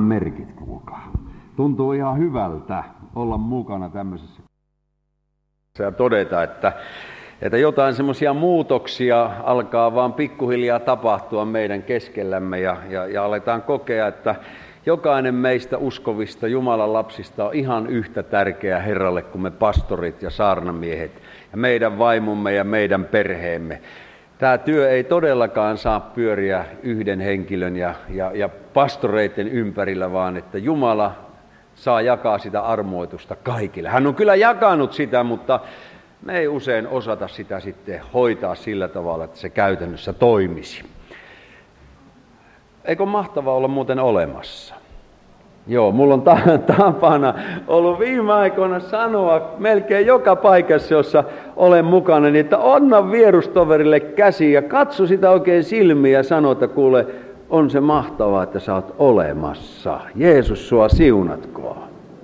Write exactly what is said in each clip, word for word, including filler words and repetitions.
merkit, kuulkaa. Tuntuu ihan hyvältä olla mukana tämmöisessä ja todeta, että, että jotain semmoisia muutoksia alkaa vaan pikkuhiljaa tapahtua meidän keskellämme ja, ja, ja aletaan kokea, että jokainen meistä uskovista Jumalan lapsista on ihan yhtä tärkeä Herralle kuin me pastorit ja saarnamiehet ja meidän vaimomme ja meidän perheemme. Tämä työ ei todellakaan saa pyöriä yhden henkilön ja, ja, ja pastoreiden ympärillä, vaan että Jumala saa jakaa sitä armoitusta kaikille. Hän on kyllä jakanut sitä, mutta me ei usein osata sitä sitten hoitaa sillä tavalla, että se käytännössä toimisi. Eikö mahtavaa olla muuten olemassa? Joo, mulla on tapana ollut viime aikoina sanoa melkein joka paikassa, jossa olen mukana, niin että anna vierustoverille käsi ja katso sitä oikein silmiin ja sano, että kuule, on se mahtavaa, että sä oot olemassa. Jeesus sua siunatkoon.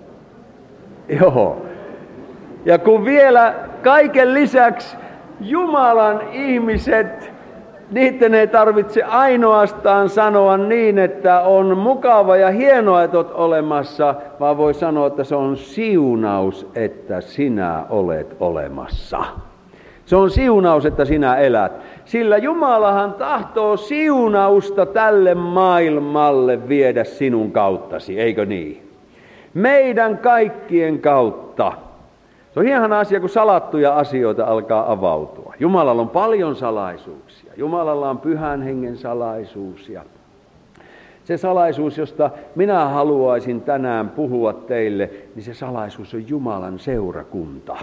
Joo. Ja kun vielä kaiken lisäksi Jumalan ihmiset, niiden ei tarvitse ainoastaan sanoa niin, että on mukava ja hienoa, että olet olemassa, vaan voi sanoa, että se on siunaus, että sinä olet olemassa. Se on siunaus, että sinä elät. Sillä Jumalahan tahtoo siunausta tälle maailmalle viedä sinun kauttasi, eikö niin? Meidän kaikkien kautta. Se on hieno asia, kun salattuja asioita alkaa avautua. Jumalalla on paljon salaisuuksia. Jumalalla on pyhän hengen salaisuus. Ja se salaisuus, josta minä haluaisin tänään puhua teille, niin se salaisuus on Jumalan seurakunta.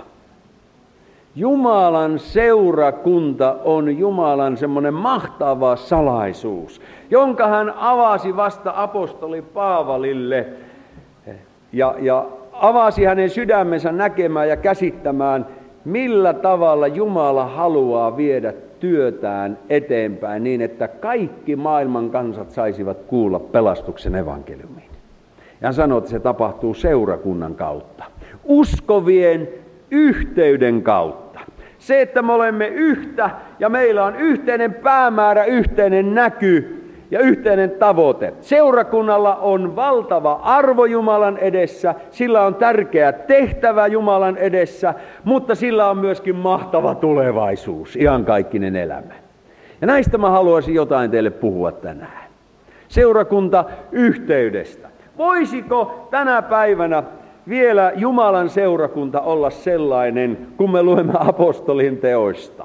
Jumalan seurakunta on Jumalan semmoinen mahtava salaisuus, jonka hän avasi vasta apostoli Paavalille ja, ja avasi hänen sydämensä näkemään ja käsittämään, millä tavalla Jumala haluaa viedä työtään eteenpäin niin, että kaikki maailman kansat saisivat kuulla pelastuksen evankeliumin. Ja hän sanoi, että se tapahtuu seurakunnan kautta, uskovien yhteyden kautta. Se, että me olemme yhtä ja meillä on yhteinen päämäärä, yhteinen näky ja yhteinen tavoite. Seurakunnalla on valtava arvo Jumalan edessä, sillä on tärkeä tehtävä Jumalan edessä, mutta sillä on myöskin mahtava tulevaisuus, iankaikkinen elämä. Ja näistä mä haluaisin jotain teille puhua tänään. Seurakunta yhteydestä. Voisiko tänä päivänä vielä Jumalan seurakunta olla sellainen, kun me luemme apostolin teoista?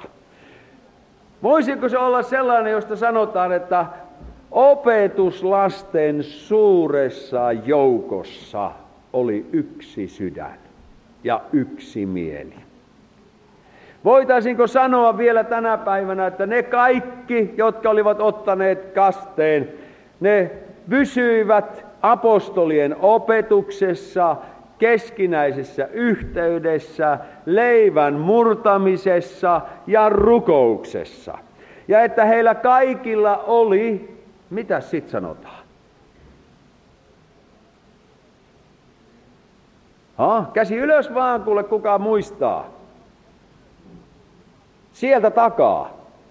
Voisiko se olla sellainen, josta sanotaan, että opetuslasten suuressa joukossa oli yksi sydän ja yksi mieli? Voitaisinko sanoa vielä tänä päivänä, että ne kaikki, jotka olivat ottaneet kasteen, ne pysyivät apostolien opetuksessa, keskinäisessä yhteydessä, leivän murtamisessa ja rukouksessa. Ja että heillä kaikilla oli, mitä sitten sanotaan? Ha? Käsi ylös vaan, kuule kuka muistaa. Sieltä takaa.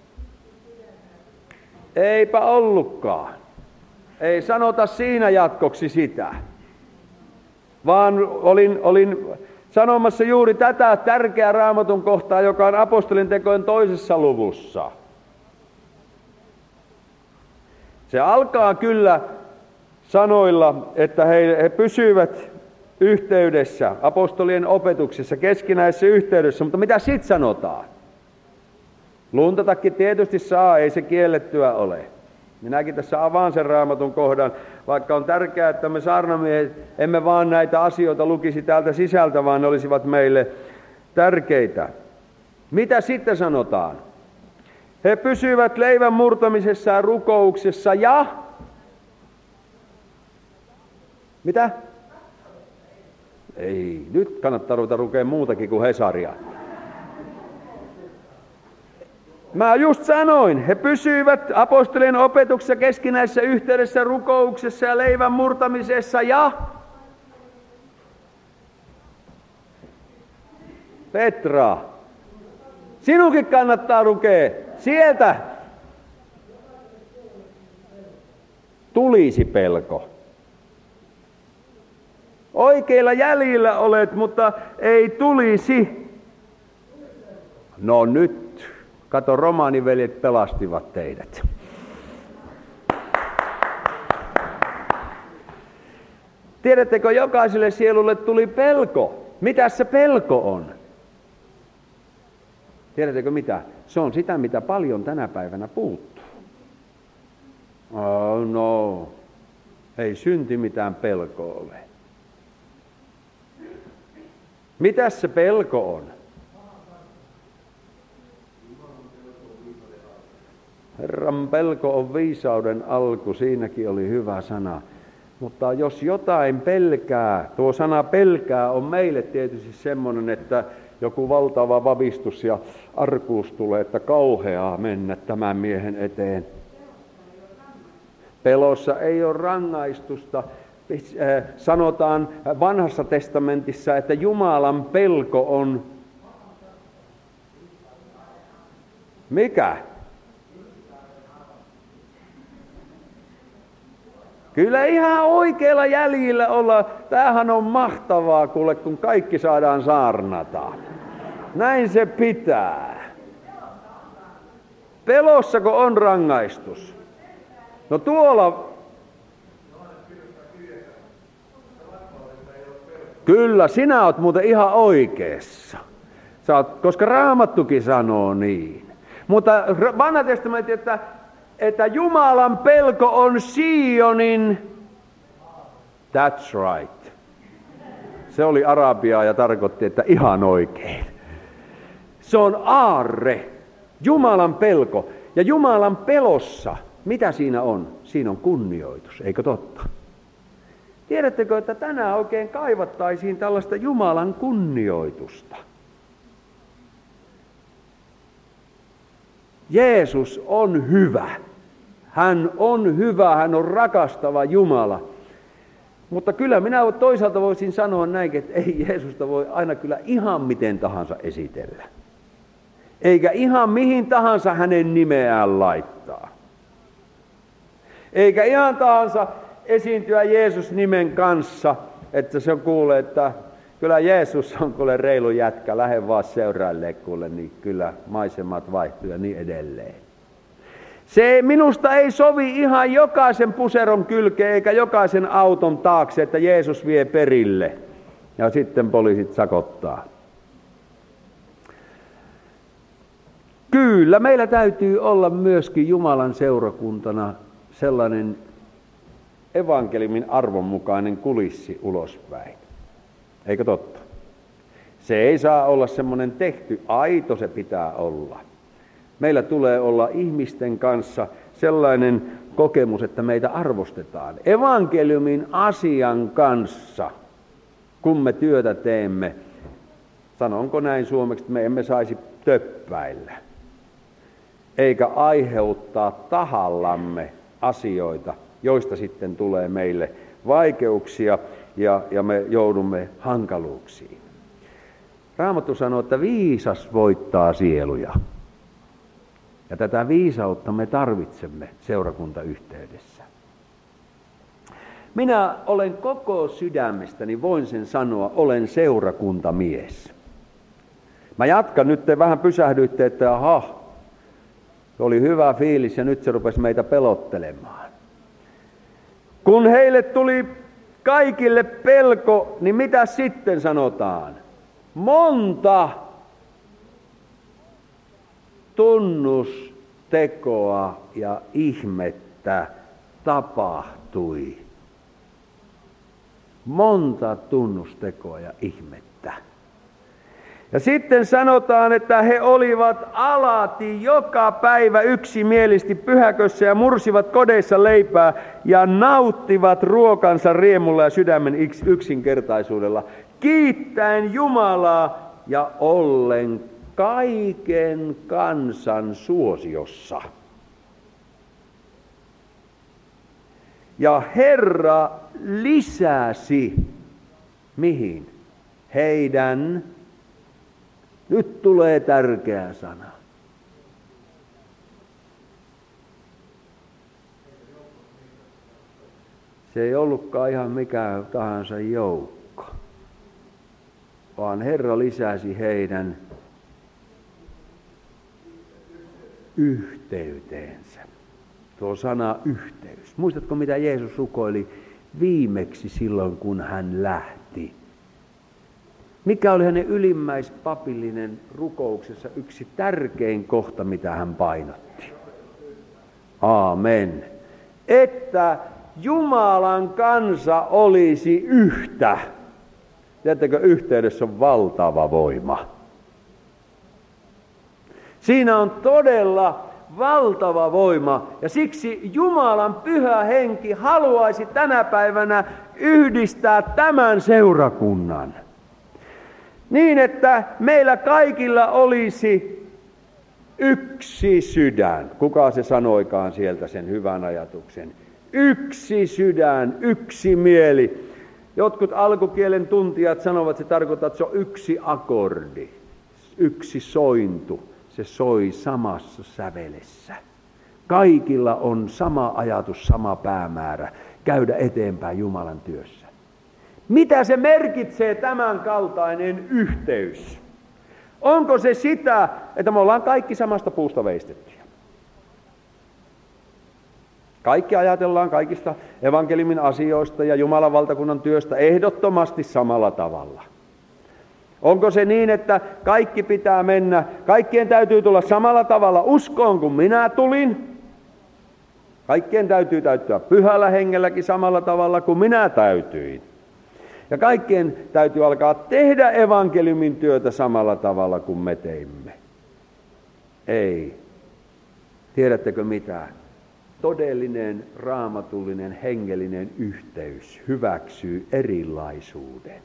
Eipä ollutkaan. Ei sanota siinä jatkoksi sitä. Vaan olin, olin sanomassa juuri tätä tärkeää Raamatun kohtaa, joka on apostolin tekojen toisessa luvussa. Se alkaa kyllä sanoilla, että he, he pysyvät yhteydessä, apostolien opetuksessa, keskinäisessä yhteydessä, mutta mitä sitten sanotaan? Luntatakin tietysti saa, ei se kiellettyä ole. Minäkin tässä avaan sen Raamatun kohdan, vaikka on tärkeää, että me saarnamiehet emme vaan näitä asioita lukisi täältä sisältä, vaan ne olisivat meille tärkeitä. Mitä sitten sanotaan? He pysyivät leivän murtamisessa ja rukouksessa ja... Mitä? Ei, nyt kannattaa ruveta lukemaan muutakin kuin Hesaria. Mä just sanoin, he pysyivät apostolien opetuksessa, keskinäisessä yhteydessä, rukouksessa ja leivän murtamisessa ja... Petra, sinunkin kannattaa lukea sieltä. Tulisi pelko. Oikeilla jäljillä olet, mutta ei tulisi. No nyt, kato, romaaniveljet pelastivat teidät. Tiedättekö, jokaiselle sielulle tuli pelko. Mitä se pelko on? Tiedättekö mitä? Se on sitä, mitä paljon tänä päivänä puuttuu. Oh no, ei synti mitään pelkoa ole. Mitäs se pelko on? Herran pelko on viisauden alku, siinäkin oli hyvä sana. Mutta jos jotain pelkää, tuo sana pelkää on meille tietysti semmoinen, että joku valtava vavistus ja arkuus tulee, että kauheaa mennä tämän miehen eteen. Pelossa ei ole rangaistusta. Sanotaan vanhassa testamentissa, että Jumalan pelko on... Mikä? Kyllä ihan oikealla jäljillä olla. Tämähän on mahtavaa, kuule, kun kaikki saadaan saarnata. Näin se pitää. Pelossako on rangaistus? No tuolla... Kyllä, sinä oot muuten ihan oikeassa. Sä oot, koska Raamattukin sanoo niin. Mutta vanha testamentti, että, että Jumalan pelko on Sionin... That's right. Se oli arabiaa ja tarkoitti, että ihan oikein. Se on aarre. Jumalan pelko. Ja Jumalan pelossa, mitä siinä on? Siinä on kunnioitus, eikö totta? Tiedättekö, että tänään oikein kaivattaisiin tällaista Jumalan kunnioitusta? Jeesus on hyvä. Hän on hyvä, hän on rakastava Jumala. Mutta kyllä minä toisaalta voisin sanoa näin, että ei Jeesusta voi aina kyllä ihan miten tahansa esitellä. Eikä ihan mihin tahansa hänen nimeään laittaa. Eikä ihan tahansa esiintyä Jeesus-nimen kanssa, että se on kuule, että kyllä Jeesus on kuule reilu jätkä, lähde vaan seuraille kuule, niin kyllä maisemat vaihtuu ja niin edelleen. Se minusta ei sovi ihan jokaisen puseron kylkeen eikä jokaisen auton taakse, että Jeesus vie perille ja sitten poliisit sakottaa. Kyllä, meillä täytyy olla myöskin Jumalan seurakuntana sellainen evankeliumin arvon mukainen kulissi ulospäin. Eikö totta? Se ei saa olla semmoinen tehty, aito se pitää olla. Meillä tulee olla ihmisten kanssa sellainen kokemus, että meitä arvostetaan. Evankeliumin asian kanssa, kun me työtä teemme, sanonko näin suomeksi, että me emme saisi töppäillä. Eikä aiheuttaa tahallamme asioita, joista sitten tulee meille vaikeuksia ja, ja me joudumme hankaluuksiin. Raamattu sanoo, että viisas voittaa sieluja. Ja tätä viisautta me tarvitsemme seurakuntayhteydessä. Minä olen koko sydämestäni, voin sen sanoa, olen seurakuntamies. Mä jatkan nyt, te vähän pysähdyitte, että aha, oli hyvä fiilis ja nyt se rupesi meitä pelottelemaan. Kun heille tuli kaikille pelko, niin mitä sitten sanotaan? Monta tunnustekoa ja ihmettä tapahtui. Monta tunnustekoa ja ihmettä. Ja sitten sanotaan, että he olivat alati joka päivä yksimielisesti pyhäkössä ja mursivat kodeissa leipää ja nauttivat ruokansa riemulla ja sydämen yksinkertaisuudella, kiittäen Jumalaa ja ollen kaiken kansan suosiossa. Ja Herra lisäsi, mihin? Heidän, nyt tulee tärkeä sana. Se ei ollutkaan ihan mikään tahansa joukko. vaan Herra lisäsi heidän yhteyteensä. Tuo sana yhteys. Muistatko, mitä Jeesus rukoili viimeksi silloin, kun hän lähti? Mikä oli hänen ylimmäispapillinen rukouksessa yksi tärkein kohta, mitä hän painotti? Aamen. Että Jumalan kansa olisi yhtä. Tiedättekö, yhteydessä on valtava voima. Siinä on todella valtava voima, ja siksi Jumalan pyhä henki haluaisi tänä päivänä yhdistää tämän seurakunnan. Niin, että meillä kaikilla olisi yksi sydän. Kuka se sanoikaan sieltä sen hyvän ajatuksen? Yksi sydän, yksi mieli. Jotkut alkukielen tuntijat sanovat, että se tarkoittaa, että se on yksi akordi, yksi sointu. Se soi samassa sävelessä. Kaikilla on sama ajatus, sama päämäärä, käydä eteenpäin Jumalan työssä. Mitä se merkitsee tämän kaltainen yhteys? Onko se sitä, että me ollaan kaikki samasta puusta veistettyjä? Kaikki ajatellaan kaikista evankeliumin asioista ja Jumalan valtakunnan työstä ehdottomasti samalla tavalla. Onko se niin, että kaikki pitää mennä, kaikkien täytyy tulla samalla tavalla uskoon kuin minä tulin? Kaikkien täytyy täyttyä pyhällä hengelläkin samalla tavalla kuin minä täytyin. Ja kaikkien täytyy alkaa tehdä evankeliumin työtä samalla tavalla kuin me teimme. Ei. Tiedättekö mitä? Todellinen, raamatullinen, hengellinen yhteys hyväksyy erilaisuuden.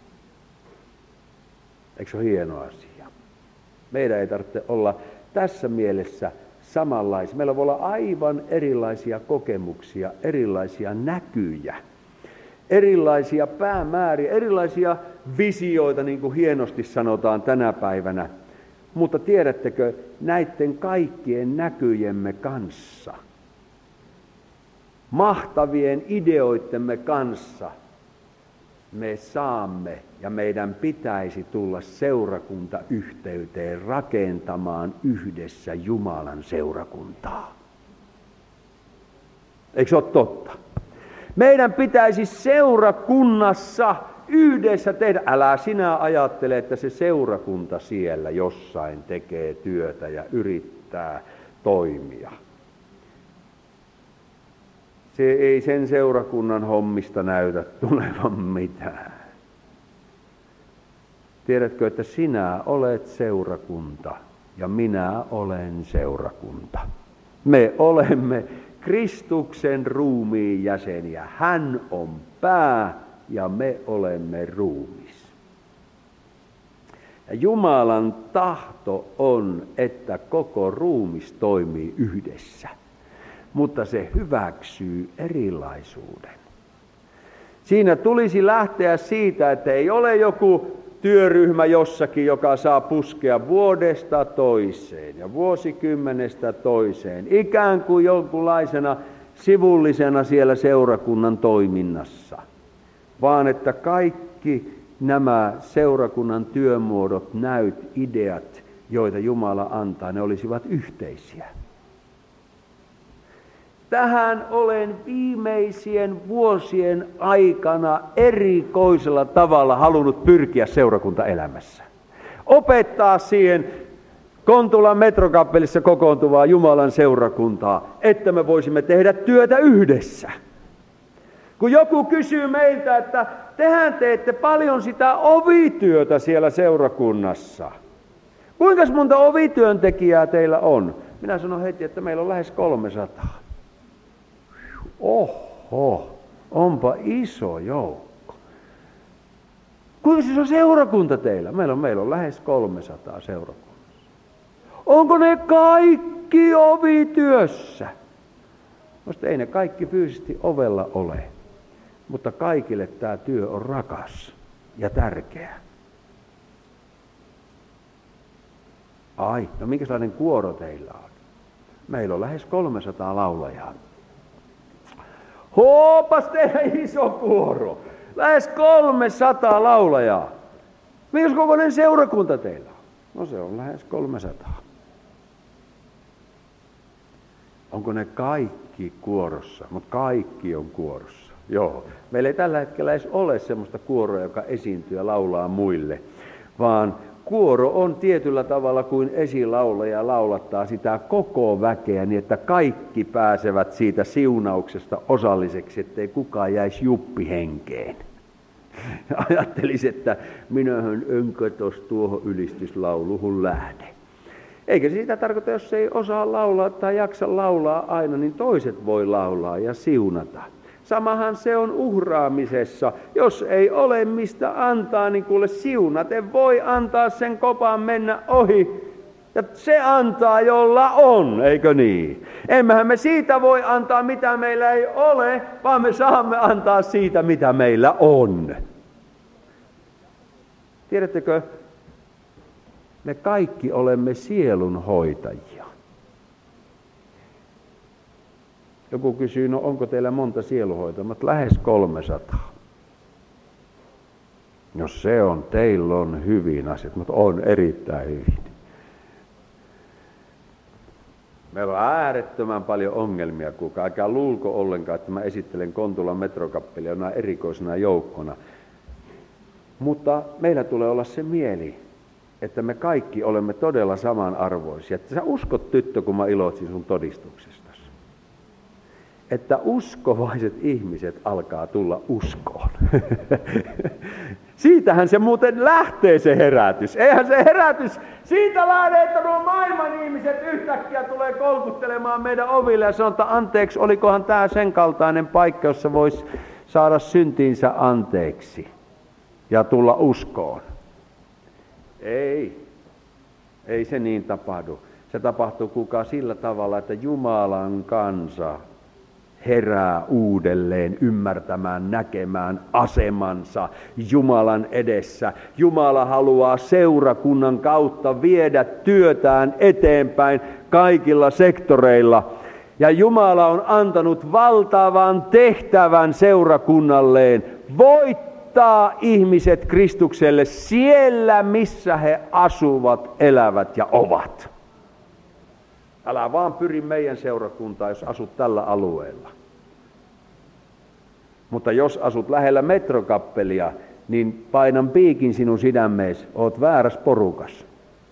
Eikö se ole hieno asia? Meidän ei tarvitse olla tässä mielessä samanlaisia. Meillä voi olla aivan erilaisia kokemuksia, erilaisia näkyjä, erilaisia päämääriä, erilaisia visioita, niin kuin hienosti sanotaan tänä päivänä. Mutta tiedättekö, näiden kaikkien näkyjemme kanssa, mahtavien ideoittemme kanssa, me saamme ja meidän pitäisi tulla seurakuntayhteyteen rakentamaan yhdessä Jumalan seurakuntaa. Eikö se ole totta? Meidän pitäisi seurakunnassa yhdessä tehdä. Älä sinä ajattele, että se seurakunta siellä jossain tekee työtä ja yrittää toimia. Se ei sen seurakunnan hommista näytä tulevan mitään. Tiedätkö, että sinä olet seurakunta ja minä olen seurakunta. Me olemme Kristuksen ruumiin jäseniä. Hän on pää ja me olemme ruumis. Ja Jumalan tahto on, että koko ruumis toimii yhdessä. Mutta se hyväksyy erilaisuuden. Siinä tulisi lähteä siitä, että ei ole joku työryhmä jossakin, joka saa puskea vuodesta toiseen ja vuosikymmenestä toiseen, ikään kuin jonkunlaisena sivullisena siellä seurakunnan toiminnassa, vaan että kaikki nämä seurakunnan työmuodot, näyt, ideat, joita Jumala antaa, ne olisivat yhteisiä. Tähän olen viimeisien vuosien aikana erikoisella tavalla halunnut pyrkiä seurakuntaelämässä. Opettaa siihen Kontulan metrokappelissa kokoontuvaa Jumalan seurakuntaa, että me voisimme tehdä työtä yhdessä. Kun joku kysyy meiltä, että tehän teette paljon sitä ovityötä siellä seurakunnassa. Kuinka monta ovityöntekijää teillä on? Minä sanon heti, että meillä on lähes kolmesataa. Oho, onpa iso joukko. Kuinka siis on seurakunta teillä? Meillä on, meillä on lähes kolmesataa seurakunnassa. Onko ne kaikki ovityössä? Musta ei ne kaikki fyysisesti ovella ole, mutta kaikille tämä työ on rakas ja tärkeä. Ai, no minkälainen kuoro teillä on? Meillä on lähes kolmesataa laulajaa. Hoopas tehdä iso kuoro. Lähes kolmesataa laulajaa. Mitäs kokoinen seurakunta teillä on? No se on lähes kolmesataa. Onko ne kaikki kuorossa? Mutta kaikki on kuorossa. Joo. Meillä ei tällä hetkellä edes ole semmoista kuoroa, joka esiintyy ja laulaa muille, vaan kuoro on tietyllä tavalla kuin esilaulaja laulattaa sitä koko väkeä niin, että kaikki pääsevät siitä siunauksesta osalliseksi, ettei kukaan jäisi juppihenkeen. Ajattelisi, että minähän enkö tuossa tuohon ylistyslauluhun lähde. Eikä se sitä tarkoita, jos ei osaa laulaa tai jaksa laulaa aina, niin toiset voi laulaa ja siunata. Samahan se on uhraamisessa. Jos ei ole mistä antaa, niin kuule siunaten voi antaa sen kopan mennä ohi. Ja se antaa, jolla on, eikö niin? Emmehän me siitä voi antaa, mitä meillä ei ole, vaan me saamme antaa siitä, mitä meillä on. Tiedättekö, me kaikki olemme sielunhoitajia. Joku kysyy, no onko teillä monta sielunhoitajaa? Mutta lähes kolmesataa. No se on, teillä on hyvin asiat, mutta on erittäin hyvin. Meillä on äärettömän paljon ongelmia, kuulkaa. Älkää luulko ollenkaan, että mä esittelen Kontulan metrokappelia erikoisena joukkona. Mutta meillä tulee olla se mieli, että me kaikki olemme todella samanarvoisia. Että sä uskot, tyttö, kun mä iloitsin sun todistuksestasi. Että uskovaiset ihmiset alkaa tulla uskoon. Siitähän se muuten lähtee se herätys. Eihän se herätys siitä lähde, että nuo maailman ihmiset yhtäkkiä tulee kolkuttelemaan meidän oville ja sanoo, että anteeksi, olikohan tämä sen kaltainen paikka, jossa voisi saada syntiinsä anteeksi ja tulla uskoon. Ei, ei se niin tapahdu. Se tapahtuu kukaan sillä tavalla, että Jumalan kansa herää uudelleen ymmärtämään, näkemään asemansa Jumalan edessä. Jumala haluaa seurakunnan kautta viedä työtään eteenpäin kaikilla sektoreilla. Ja Jumala on antanut valtavan tehtävän seurakunnalleen voittaa ihmiset Kristukselle siellä, missä he asuvat, elävät ja ovat. Älä vaan pyri meidän seurakuntaan, jos asut tällä alueella. Mutta jos asut lähellä metrokappelia, niin painan piikin sinun sydämeesi, oot väärässä porukas.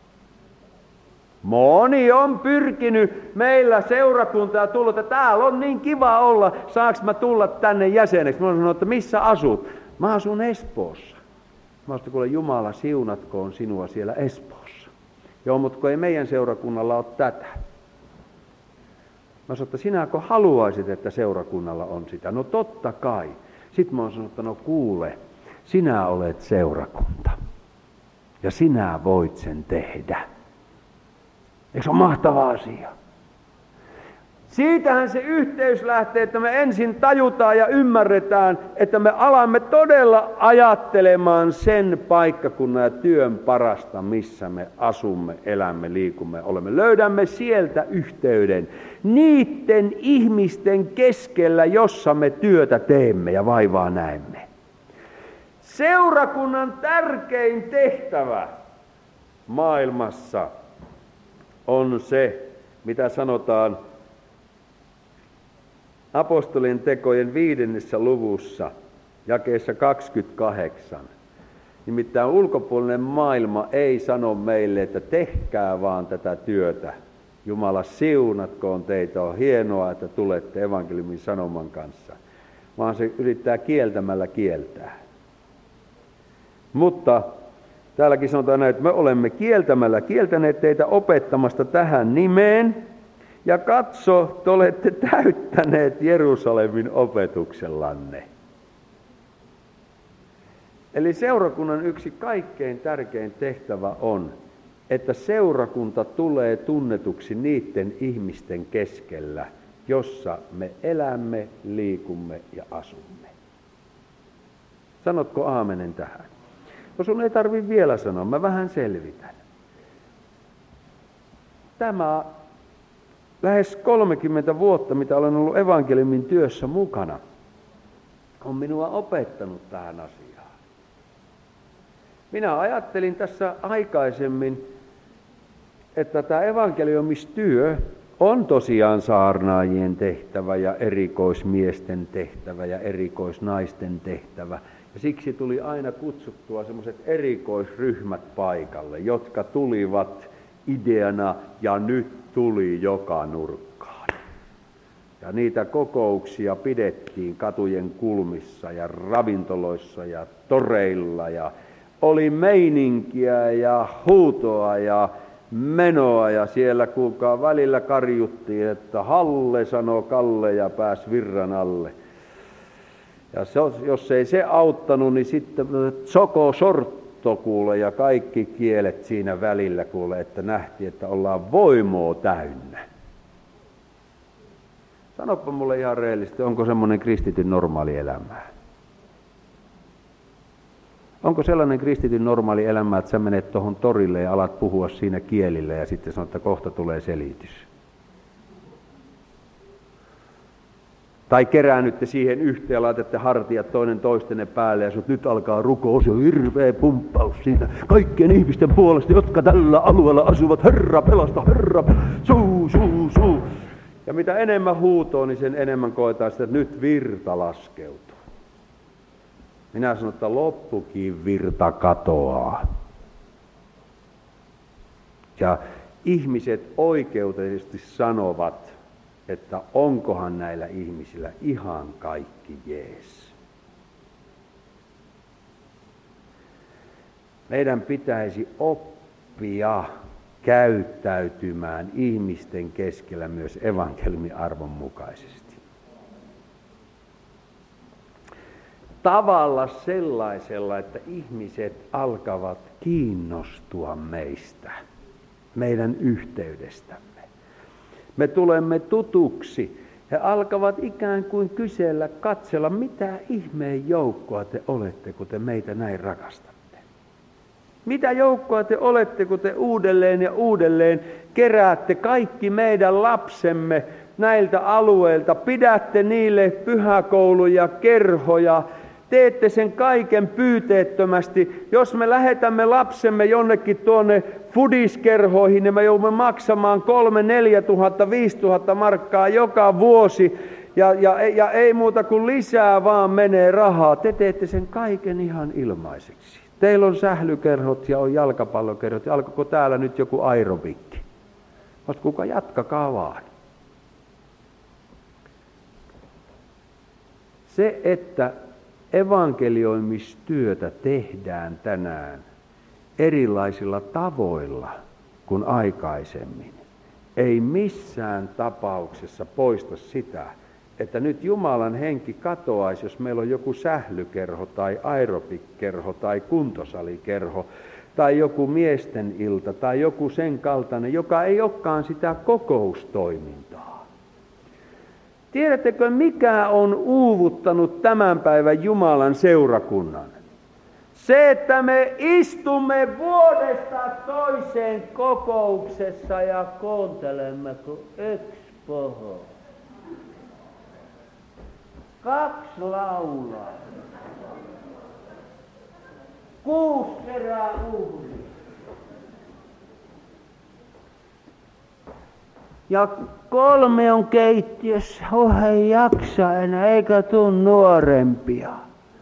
Moni on pyrkinyt meillä seurakuntaa tullut, että täällä on niin kiva olla, saaks mä tulla tänne jäseneksi? Mä oon sanonut, että missä asut? Mä asun Espoossa. Mä oon kuule, Jumala siunatkoon sinua siellä Espoossa. Joo, mutta kun ei meidän seurakunnalla ole tätä. Mä sanoin, että sinäkö haluaisit, että seurakunnalla on sitä? No totta kai. Sitten mä oon sanonut, että no kuule, sinä olet seurakunta. Ja sinä voit sen tehdä. Eikö se ole mahtava asia? Siitähän se yhteys lähtee, että me ensin tajutaan ja ymmärretään, että me alamme todella ajattelemaan sen paikkakunnan ja työn parasta, missä me asumme, elämme, liikumme, olemme. Löydämme sieltä yhteyden niiden ihmisten keskellä, jossa me työtä teemme ja vaivaa näemme. Seurakunnan tärkein tehtävä maailmassa on se, mitä sanotaan apostolien tekojen viidennessä luvussa, jakeessa kaksikymmentäkahdeksan. Nimittäin ulkopuolinen maailma ei sano meille, että tehkää vaan tätä työtä. Jumala siunatkoon teitä, on hienoa, että tulette evankeliumin sanoman kanssa. Vaan se yrittää kieltämällä kieltää. Mutta täälläkin sanotaan näin, että me olemme kieltämällä kieltäneet teitä opettamasta tähän nimeen. Ja katso, te olette täyttäneet Jerusalemin opetuksellanne. Eli seurakunnan yksi kaikkein tärkein tehtävä on, että seurakunta tulee tunnetuksi niiden ihmisten keskellä, jossa me elämme, liikumme ja asumme. Sanotko aamenen tähän? No sun ei tarvitse vielä sanoa, mä vähän selvitän. Tämä lähes kolmekymmentä vuotta, mitä olen ollut evankeliumin työssä mukana, on minua opettanut tähän asiaan. Minä ajattelin tässä aikaisemmin, että tämä evankeliumistyö on tosiaan saarnaajien tehtävä ja erikoismiesten tehtävä ja erikoisnaisten tehtävä. Ja siksi tuli aina kutsuttua semmoiset erikoisryhmät paikalle, jotka tulivat ideana ja nyt tuli joka nurkkaan. Ja niitä kokouksia pidettiin katujen kulmissa ja ravintoloissa ja toreilla ja oli meininkiä ja huutoa ja menoa ja siellä kuulkaa välillä karjuttiin, että Halle sanoo Kalle ja pääsi virran alle. Ja se, jos ei se auttanut, niin sitten soko sortto kuule ja kaikki kielet siinä välillä kuule, että nähtiin, että ollaan voimaa täynnä. Sanoppa mulle ihan rehellisesti, onko semmoinen kristityn normaali elämää? Onko sellainen kristityn normaali elämä, että sä menet tuohon torille ja alat puhua siinä kielillä ja sitten sanot, että kohta tulee selitys? Tai keräännytte siihen yhteen ja laitatte hartiat toinen toistenne päälle ja sanot, nyt alkaa rukous ja hirveä pumppaus siinä kaikkien ihmisten puolesta, jotka tällä alueella asuvat. Herra pelasta, Herra, suu, suu, suu. Ja mitä enemmän huutoo, niin sen enemmän koetaan sitä, että nyt virta laskeutuu. Minä sanon, että loppukin virta katoaa. Ja ihmiset oikeutellisesti sanovat, että onkohan näillä ihmisillä ihan kaikki jees. Meidän pitäisi oppia käyttäytymään ihmisten keskellä myös evankeliumin arvon mukaisesti. Tavalla sellaisella, että ihmiset alkavat kiinnostua meistä, meidän yhteydestämme. Me tulemme tutuksi. He alkavat ikään kuin kysellä, katsella, mitä ihmeen joukkoa te olette, kun te meitä näin rakastatte. Mitä joukkoa te olette, kun te uudelleen ja uudelleen keräätte kaikki meidän lapsemme näiltä alueilta, pidätte niille pyhäkouluja, kerhoja, teette sen kaiken pyyteettömästi. Jos me lähetämme lapsemme jonnekin tuonne fudiskerhoihin, niin me joudumme maksamaan kolme, neljä tuhatta, viisi tuhatta markkaa joka vuosi. Ja, ja, ja ei muuta kuin lisää vaan menee rahaa. Te teette sen kaiken ihan ilmaiseksi. Teillä on sählykerhot ja on jalkapallokerhot. Ja alkoiko täällä nyt joku aerobikki? Mutta kuka jatkakaa vaan. Se, että evankelioimistyötä tehdään tänään erilaisilla tavoilla kuin aikaisemmin, ei missään tapauksessa poista sitä, että nyt Jumalan henki katoaisi, jos meillä on joku sählykerho tai aerobikkerho tai kuntosalikerho tai joku miesten ilta tai joku sen kaltainen, joka ei olekaan sitä kokoustoimintaa. Tiedättekö, mikä on uuvuttanut tämän päivän Jumalan seurakunnan? Se, että me istumme vuodesta toiseen kokouksessa ja kuuntelemme, kun yksi puhuu. Kaksi laulaa. Kuusi kerää uhri. Ja kolme on keittiössä, oh ei jaksa enää, eikä tuu nuorempia.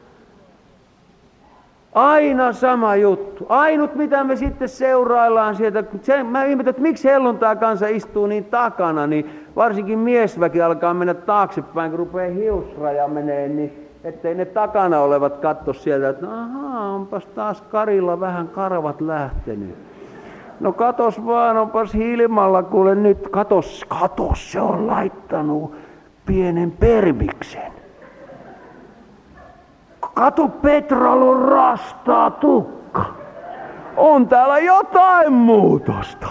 Aina sama juttu. Ainut mitä me sitten seuraillaan sieltä, se, mä ihmetän, että miksi helluntai-kansa istuu niin takana, niin varsinkin miesväki alkaa mennä taaksepäin, kun rupeaa hiusraja menee, niin ettei ne takana olevat katso sieltä, että ahaa, onpas taas Karilla vähän karvat lähtenyt. No katos vaan, onpas Hilmalla, kuule nyt, katos, katos, se on laittanut pienen permiksen. Kato, Petralla on rastaa tukka. On täällä jotain muutosta.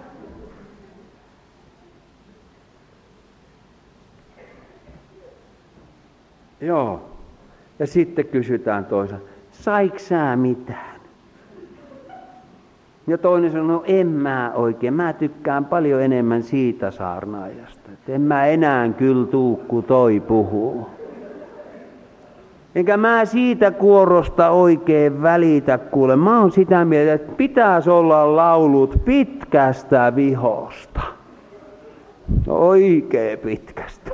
Joo. Ja sitten kysytään toisen, saiko sä mitään? Ja toinen sanoo, no en mä oikein, mä tykkään paljon enemmän siitä saarnaajasta. Et en mä enää kyllä tuu, kun toi puhuu. Enkä mä siitä kuorosta oikein välitä, kuule. Mä oon sitä mieltä, että pitäisi olla laulut pitkästä vihosta. Oikein pitkästä.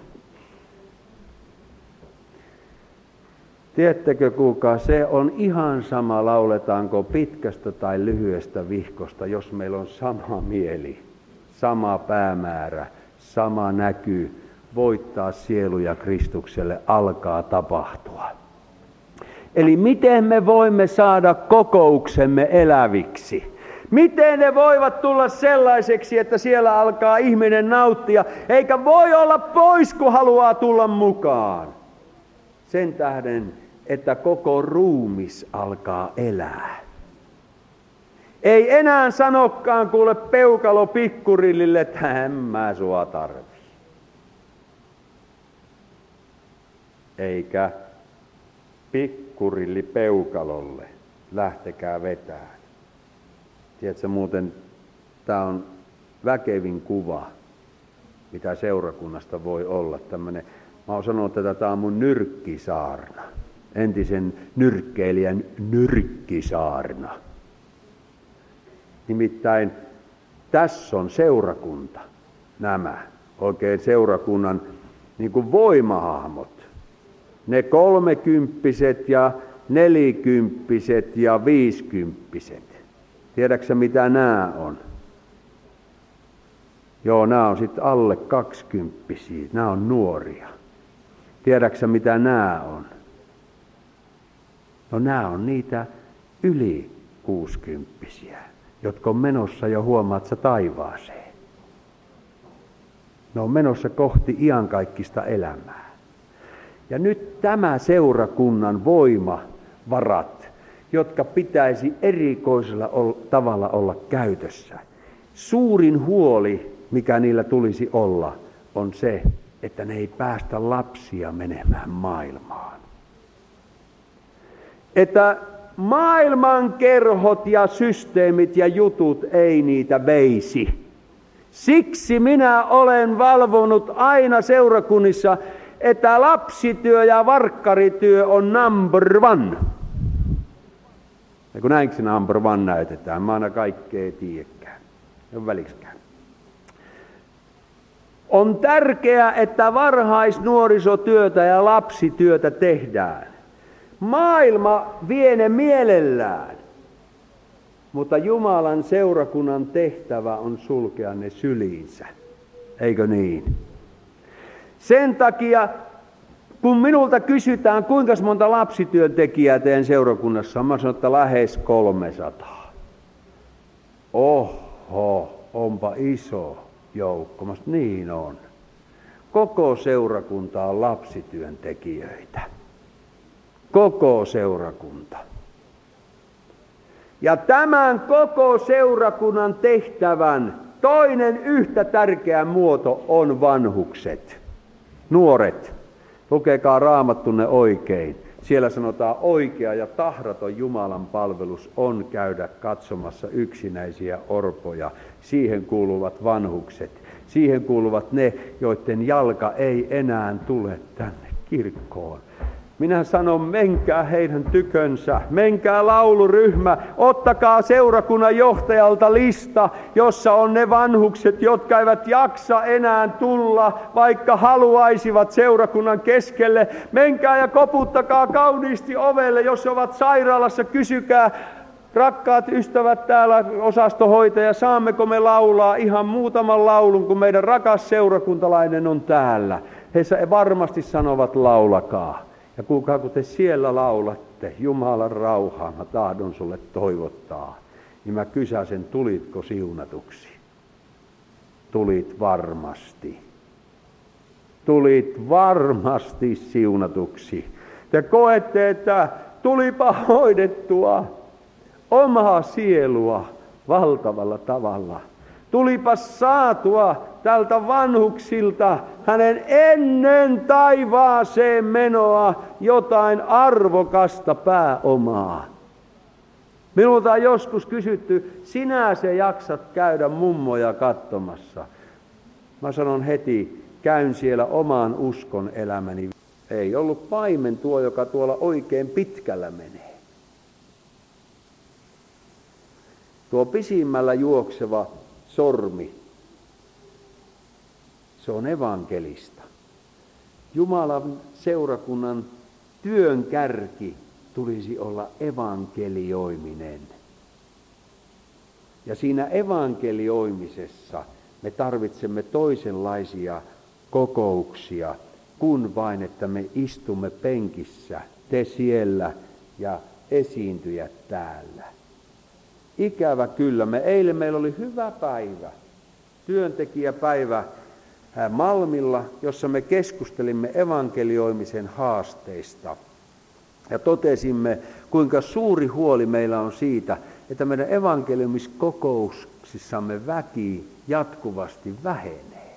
Tiedättekö, kuulkaa, se on ihan sama, lauletaanko pitkästä tai lyhyestä vihkosta, jos meillä on sama mieli, sama päämäärä, sama näky, voittaa sieluja Kristukselle alkaa tapahtua. Eli miten me voimme saada kokouksemme eläviksi? Miten ne voivat tulla sellaiseksi, että siellä alkaa ihminen nauttia, eikä voi olla pois, kun haluaa tulla mukaan? Sen tähden, että koko ruumis alkaa elää. Ei enää sanokaan kuule peukalo pikkurillille, että en mä sua tarvii. Eikä pikkurilli peukalolle, lähtekää vetään. Tiedätkö muuten, tämä on väkevin kuva, mitä seurakunnasta voi olla. Tämmönen, mä oon sanonut, että tämä on mun nyrkkisaarna. Entisen nyrkkeilijän nyrkkisaarna. Nimittäin tässä on seurakunta, nämä oikein seurakunnan niin kuin voimahahmot. Ne kolmekymppiset ja nelikymppiset ja viisikymppiset. Tiedätkö mitä nämä on? Joo, nämä on sitten alle kaksikymppisiä. Nämä on nuoria. Tiedätkö mitä nämä on? No nämä on niitä yli kuusikymppisiä, jotka on menossa jo huomaatsa taivaaseen. Ne on menossa kohti iankaikkista elämää. Ja nyt tämä seurakunnan voimavarat, jotka pitäisi erikoisella tavalla olla käytössä. Suurin huoli, mikä niillä tulisi olla, on se, että ne ei päästä lapsia menemään maailmaan. Että maailman kerhot ja systeemit ja jutut ei niitä veisi. Siksi minä olen valvonut aina seurakunnissa, että lapsityö ja varkkarityö on number one. Ja kun näinkö se number one näytetään, mä aina kaikkea tiedäkään. Ei ole väliksikään. On tärkeää, että varhaisnuorisotyötä ja lapsityötä tehdään. Maailma vie ne mielellään, mutta Jumalan seurakunnan tehtävä on sulkea ne syliinsä. Eikö niin? Sen takia, kun minulta kysytään, kuinka monta lapsityöntekijää teen seurakunnassa, mä sanon, että lähes kolmesataa. Oho, onpa iso joukko. Mä sanon, niin on. Koko seurakunta on lapsityöntekijöitä. Koko seurakunta. Ja tämän koko seurakunnan tehtävän toinen yhtä tärkeä muoto on vanhukset. Nuoret, lukekaa Raamattunne oikein. Siellä sanotaan, oikea ja tahraton Jumalan palvelus on käydä katsomassa yksinäisiä orpoja. Siihen kuuluvat vanhukset. Siihen kuuluvat ne, joiden jalka ei enää tule tänne kirkkoon. Minä sanon, menkää heidän tykönsä, menkää lauluryhmä, ottakaa seurakunnan johtajalta lista, jossa on ne vanhukset, jotka eivät jaksa enää tulla, vaikka haluaisivat seurakunnan keskelle. Menkää ja koputtakaa kauniisti ovelle, jos ovat sairaalassa, kysykää, rakkaat ystävät täällä, osastohoitaja, saammeko me laulaa ihan muutaman laulun, kun meidän rakas seurakuntalainen on täällä. He varmasti sanovat, laulakaa. Ja kuulkaa, kun te siellä laulatte, Jumalan rauhaa, mä tahdon sulle toivottaa, niin mä kysäsen, tulitko siunatuksi? Tulit varmasti. Tulit varmasti siunatuksi. Te koette, että tulipa hoidettua omaa sielua valtavalla tavalla. Tulipa saatua tältä vanhuksilta hänen ennen taivaaseen menoa jotain arvokasta pääomaa. Minulta on joskus kysytty, sinä se jaksat käydä mummoja katsomassa. Mä sanon heti, käyn siellä oman uskon elämäni Ei ollut paimen tuo, joka tuolla oikein pitkällä menee. Tuo pisimmällä juokseva sormi, se on evankelista. Jumalan seurakunnan työn kärki tulisi olla evankelioiminen. Ja siinä evankelioimisessa me tarvitsemme toisenlaisia kokouksia, kun vain, että me istumme penkissä, te siellä ja esiintyjät täällä. Ikävä kyllä, me eilen meillä oli hyvä päivä, työntekijäpäivä Malmilla, jossa me keskustelimme evankelioimisen haasteista. Ja totesimme, kuinka suuri huoli meillä on siitä, että meidän evankeliumiskokouksissamme väki jatkuvasti vähenee.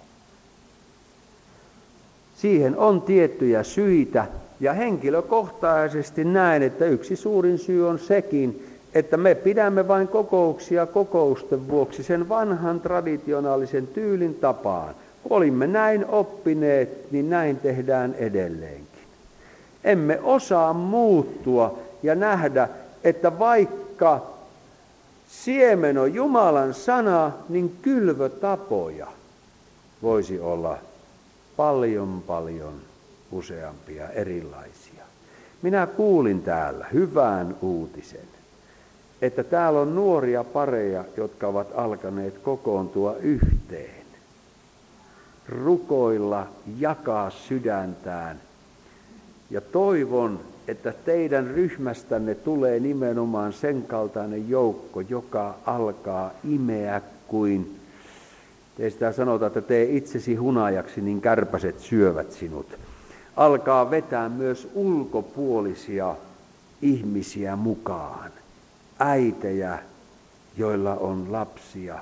Siihen on tiettyjä syitä, ja henkilökohtaisesti näen, että yksi suurin syy on sekin, että me pidämme vain kokouksia kokousten vuoksi sen vanhan traditionaalisen tyylin tapaan. Kun olimme näin oppineet, niin näin tehdään edelleenkin. Emme osaa muuttua ja nähdä, että vaikka siemen on Jumalan sana, niin kylvötapoja voisi olla paljon paljon useampia erilaisia. Minä kuulin täällä hyvän uutisen, että täällä on nuoria pareja, jotka ovat alkaneet kokoontua yhteen, rukoilla, jakaa sydäntään. Ja toivon, että teidän ryhmästänne tulee nimenomaan sen kaltainen joukko, joka alkaa imeä kuin, teistä sanotaan, että tee itsesi hunajaksi, niin kärpäset syövät sinut. Alkaa vetää myös ulkopuolisia ihmisiä mukaan. Äitejä, joilla on lapsia,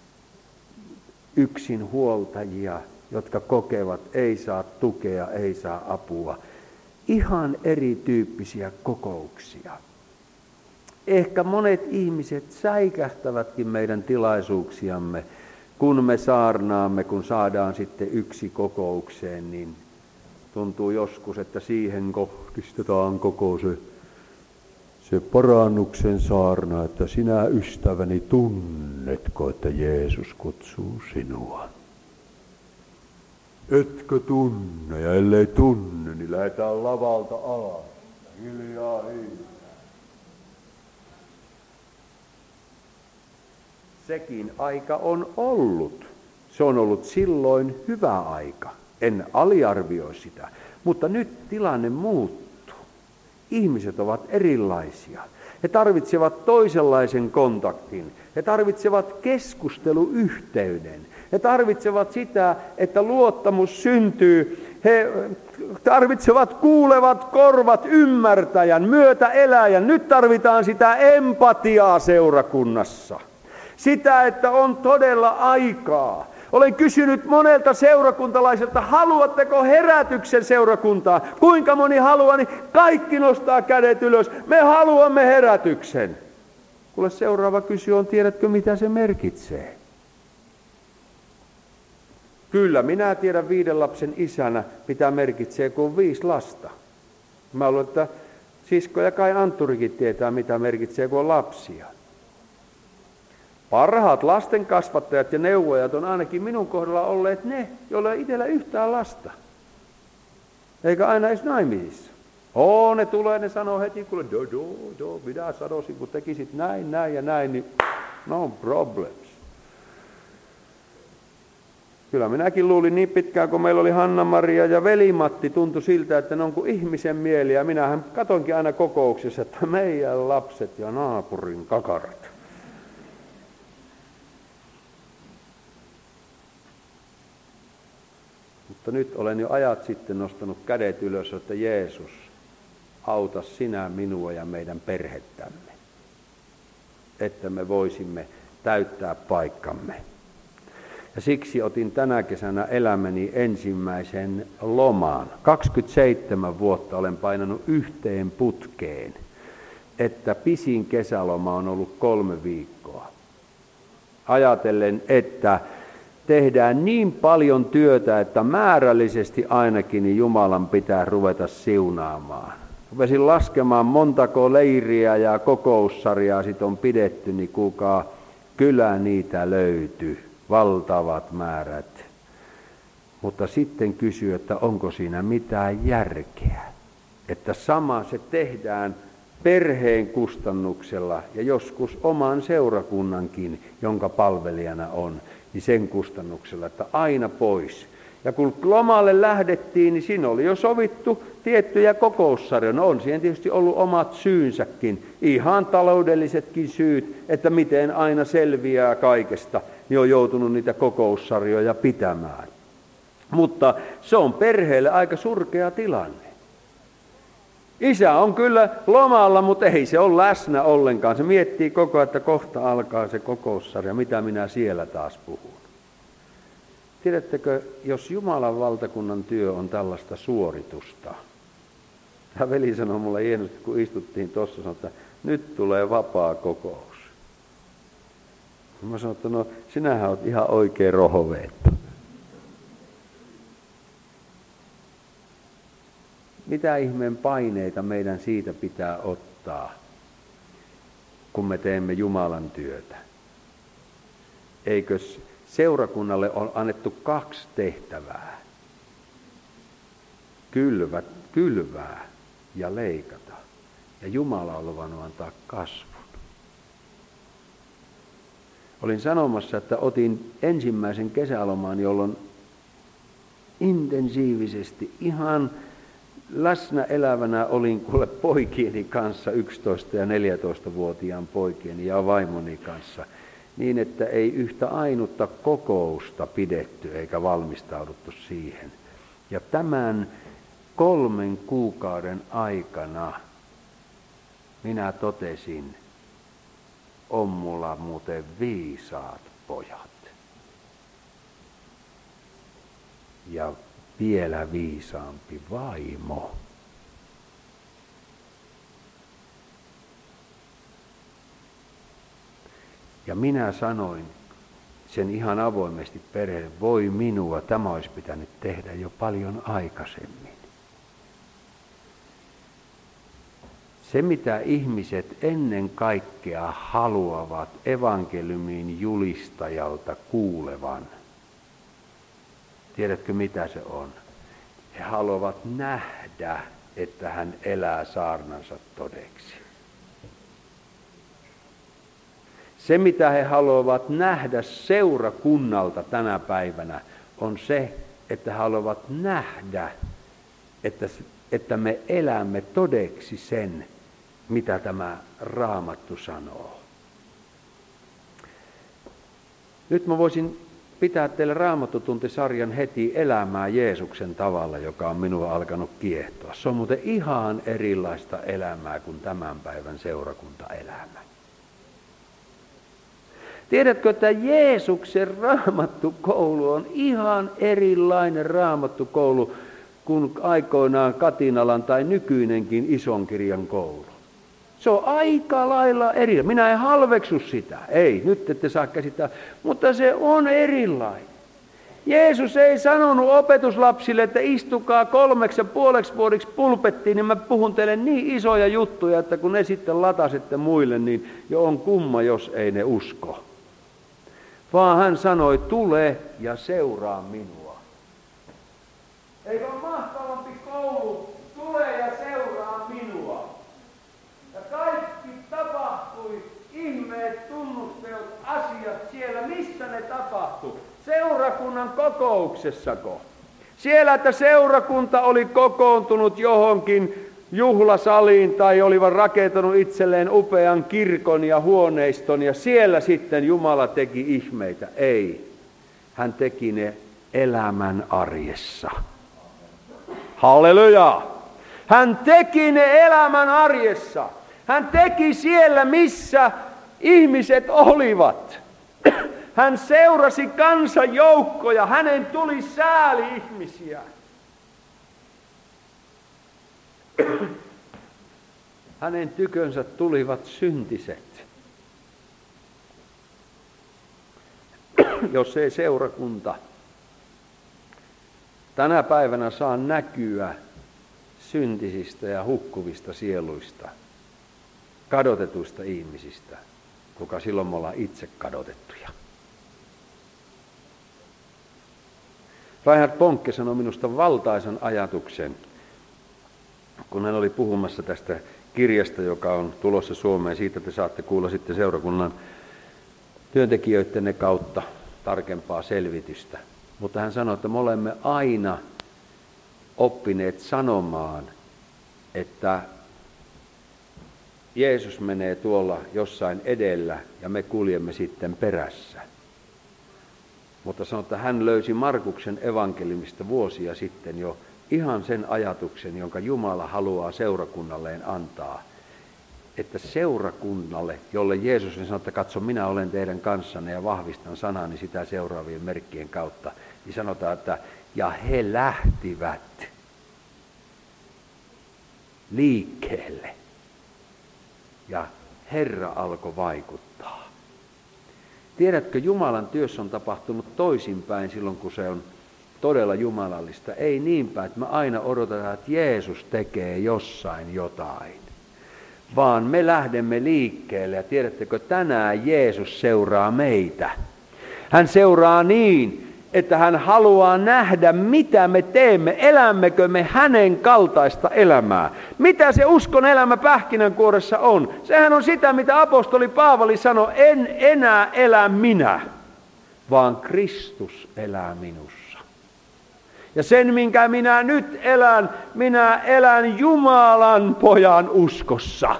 yksinhuoltajia, jotka kokevat, ei saa tukea, ei saa apua. Ihan erityyppisiä kokouksia. Ehkä monet ihmiset säikähtävätkin meidän tilaisuuksiamme, kun me saarnaamme, kun saadaan sitten yksi kokoukseen, niin tuntuu joskus, että siihen kohdistetaan koko se, se parannuksen saarna, että sinä ystäväni tunnetko, että Jeesus kutsuu sinua. Etkö tunne, ja ellei tunne, niin lähdetään lavalta alas. Hiljaa, hiljaa. Sekin aika on ollut. Se on ollut silloin hyvä aika. En aliarvioi sitä. Mutta nyt tilanne muuttuu. Ihmiset ovat erilaisia. He tarvitsevat toisenlaisen kontaktin. He tarvitsevat keskusteluyhteyden. He tarvitsevat sitä, että luottamus syntyy. He tarvitsevat kuulevat korvat, ymmärtäjän, myötäeläjän. Nyt tarvitaan sitä empatiaa seurakunnassa. Sitä, että on todella aikaa. Olen kysynyt monelta seurakuntalaiselta, haluatteko herätyksen seurakuntaa? Kuinka moni haluaa, niin kaikki nostaa kädet ylös. Me haluamme herätyksen. Kuule, seuraava kysy on, tiedätkö mitä se merkitsee? Kyllä, minä tiedän viiden lapsen isänä, mitä merkitsee, kun on viisi lasta. Mä luulen, että sisko ja kai Antturikin tietää, mitä merkitsee, kun on lapsia. Parhaat lastenkasvattajat ja neuvojat on ainakin minun kohdalla olleet ne, joilla ei itsellä yhtään lasta. Eikä aina edes naimisissa. Oo, ne tulee, ne sanoo heti, kuule, do, do, do, minä sanoisin, kun tekisit näin, näin ja näin, niin no problems. Kyllä minäkin luulin niin pitkään, kun meillä oli Hanna-Maria ja Veli-Matti, tuntui siltä, että ne on kuin ihmisen mieli. Ja minähän katonkin aina kokouksessa, että meidän lapset ja naapurin kakarat. Mutta nyt olen jo ajat sitten nostanut kädet ylös, että Jeesus, auta sinä minua ja meidän perhettämme, että me voisimme täyttää paikkamme. Ja siksi otin tänä kesänä elämäni ensimmäisen lomaan. kaksikymmentäseitsemän vuotta olen painanut yhteen putkeen, että pisin kesäloma on ollut kolme viikkoa. Ajatellen, että tehdään niin paljon työtä, että määrällisesti ainakin niin Jumalan pitää ruveta siunaamaan. Rupesin laskemaan montako leiriä ja kokoussarjaa sit on pidetty, niin kuulkaa, kyllä niitä löytyy, valtavat määrät. Mutta sitten kysyy, että onko siinä mitään järkeä, että sama se tehdään perheen kustannuksella ja joskus oman seurakunnankin, jonka palvelijana on, niin sen kustannuksella, että aina pois. Ja kun lomalle lähdettiin, niin siinä oli jo sovittu tiettyjä kokoussarjoja. No on siihen tietysti ollut omat syynsäkin, ihan taloudellisetkin syyt, että miten aina selviää kaikesta, niin on joutunut niitä kokoussarjoja pitämään. Mutta se on perheelle aika surkea tilanne. Isä on kyllä lomalla, mutta ei se ole läsnä ollenkaan. Se miettii koko ajan, että kohta alkaa se kokoussarja, mitä minä siellä taas puhun. Tiedättekö, jos Jumalan valtakunnan työ on tällaista suoritusta. Tämä veli sanoi mulle hienosti, kun istuttiin tuossa, sanoi, että nyt tulee vapaa kokous. Mä sanoin, että no sinähän olet ihan oikein rohoveetto. Mitä ihmeen paineita meidän siitä pitää ottaa, kun me teemme Jumalan työtä? Eikös seurakunnalle on annettu kaksi tehtävää? Kylvät, kylvää ja leikata. Ja Jumala on luvannut antaa kasvun. Olin sanomassa, että otin ensimmäisen kesälomaan, jolloin intensiivisesti ihan läsnä elävänä olin kuule poikieni kanssa, yksitoista- ja neljätoistavuotiaan poikieni ja vaimoni kanssa, niin että ei yhtä ainutta kokousta pidetty eikä valmistauduttu siihen. Ja tämän kolmen kuukauden aikana minä totesin, on mulla muuten viisaat pojat. Ja vielä viisaampi vaimo. Ja minä sanoin sen ihan avoimesti perheelle, voi minua, tämä olisi pitänyt tehdä jo paljon aikaisemmin. Se, mitä ihmiset ennen kaikkea haluavat evankeliumin julistajalta kuulevan, tiedätkö mitä se on? He haluavat nähdä, että hän elää saarnansa todeksi. Se, mitä he haluavat nähdä seurakunnalta tänä päivänä, on se, että he haluavat nähdä, että, että me elämme todeksi sen, mitä tämä Raamattu sanoo. Nyt mä voisin pitää teille Raamattutuntisarjan heti elämää Jeesuksen tavalla, joka on minua alkanut kiehtoa. Se on muuten ihan erilaista elämää kuin tämän päivän seurakuntaelämä. Tiedätkö, että Jeesuksen Raamattukoulu on ihan erilainen Raamattukoulu kuin aikoinaan Katinalan tai nykyinenkin Isonkirjan koulu. Se on aika lailla eri. Minä en halveksu sitä. Ei, nyt ette saa käsittää. Mutta se on erilainen. Jeesus ei sanonut opetuslapsille, että istukaa kolmeksi ja puoleksi vuodeksi pulpettiin, niin mä puhun teille niin isoja juttuja, että kun ne sitten latasette muille, niin jo on kumma, jos ei ne usko. Vaan hän sanoi, tule ja seuraa minua. Eikö ole mahtavampi koulu? Tule ja seuraa minua. Ja kaikki tapahtui, ihmeet, tunnusteot, asiat siellä. Missä ne tapahtui? Seurakunnan kokouksessako? Siellä, että seurakunta oli kokoontunut johonkin juhlasaliin tai olivat rakentanut itselleen upean kirkon ja huoneiston ja siellä sitten Jumala teki ihmeitä. Ei. Hän teki ne elämän arjessa. Halleluja! Hän teki ne elämän arjessa. Hän teki siellä, missä ihmiset olivat. Hän seurasi kansanjoukkoja. Hänen tuli sääli ihmisiä. Hänen tykönsä tulivat syntiset. jos ei seurakunta tänä päivänä saa näkyä syntisistä ja hukkuvista sieluista, kadotetuista ihmisistä, kuka silloin me ollaan itse kadotettuja. Reinhard Bonke sanoi minusta valtaisan ajatuksen, kun hän oli puhumassa tästä kirjasta, joka on tulossa Suomeen. Siitä te saatte kuulla sitten seurakunnan työntekijöiden kautta tarkempaa selvitystä. Mutta hän sanoi, että me olemme aina oppineet sanomaan, että Jeesus menee tuolla jossain edellä ja me kuljemme sitten perässä. Mutta sanoi, että hän löysi Markuksen evankeliumista vuosia sitten jo ihan sen ajatuksen, jonka Jumala haluaa seurakunnalleen antaa. Että seurakunnalle, jolle Jeesus sanoi, että katso, minä olen teidän kanssanne ja vahvistan sanani sitä seuraavien merkkien kautta, niin sanotaan, että ja he lähtivät liikkeelle. Ja Herra alkoi vaikuttaa. Tiedätkö, Jumalan työssä on tapahtunut toisinpäin silloin, kun se on todella jumalallista. Ei niin päin, että me aina odotetaan, että Jeesus tekee jossain jotain. Vaan me lähdemme liikkeelle ja tiedättekö, tänään Jeesus seuraa meitä. Hän seuraa niin, että hän haluaa nähdä, mitä me teemme, elämmekö me hänen kaltaista elämää. Mitä se uskon elämä pähkinänkuoressa on? Sehän on sitä, mitä apostoli Paavali sanoi, en enää elä minä, vaan Kristus elää minussa. Ja sen, minkä minä nyt elän, minä elän Jumalan pojan uskossa.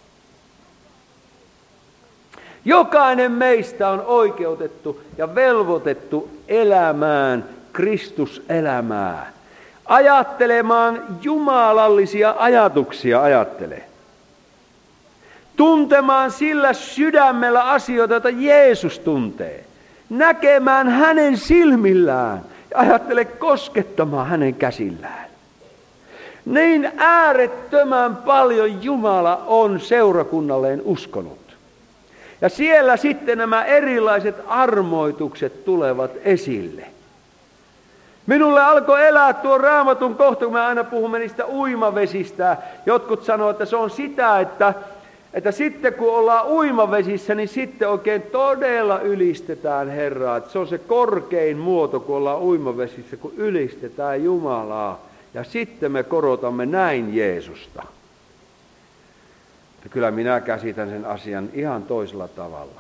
Jokainen meistä on oikeutettu ja velvoitettu elämään Kristuselämää. Ajattelemaan jumalallisia ajatuksia, ajattele. Tuntemaan sillä sydämellä asioita, joita Jeesus tuntee. Näkemään hänen silmillään ja ajattele koskettamaan hänen käsillään. Niin äärettömän paljon Jumala on seurakunnalleen uskonut. Ja siellä sitten nämä erilaiset armoitukset tulevat esille. Minulle alkoi elää tuo Raamatun kohta, kun me aina puhumme niistä uimavesistä. Jotkut sanoo, että se on sitä, että, että sitten kun ollaan uimavesissä, niin sitten oikein todella ylistetään Herraa. Että se on se korkein muoto, kun ollaan uimavesissä, kun ylistetään Jumalaa. Ja sitten me korotamme näin Jeesusta. Kyllä minä käsitän sen asian ihan toisella tavalla.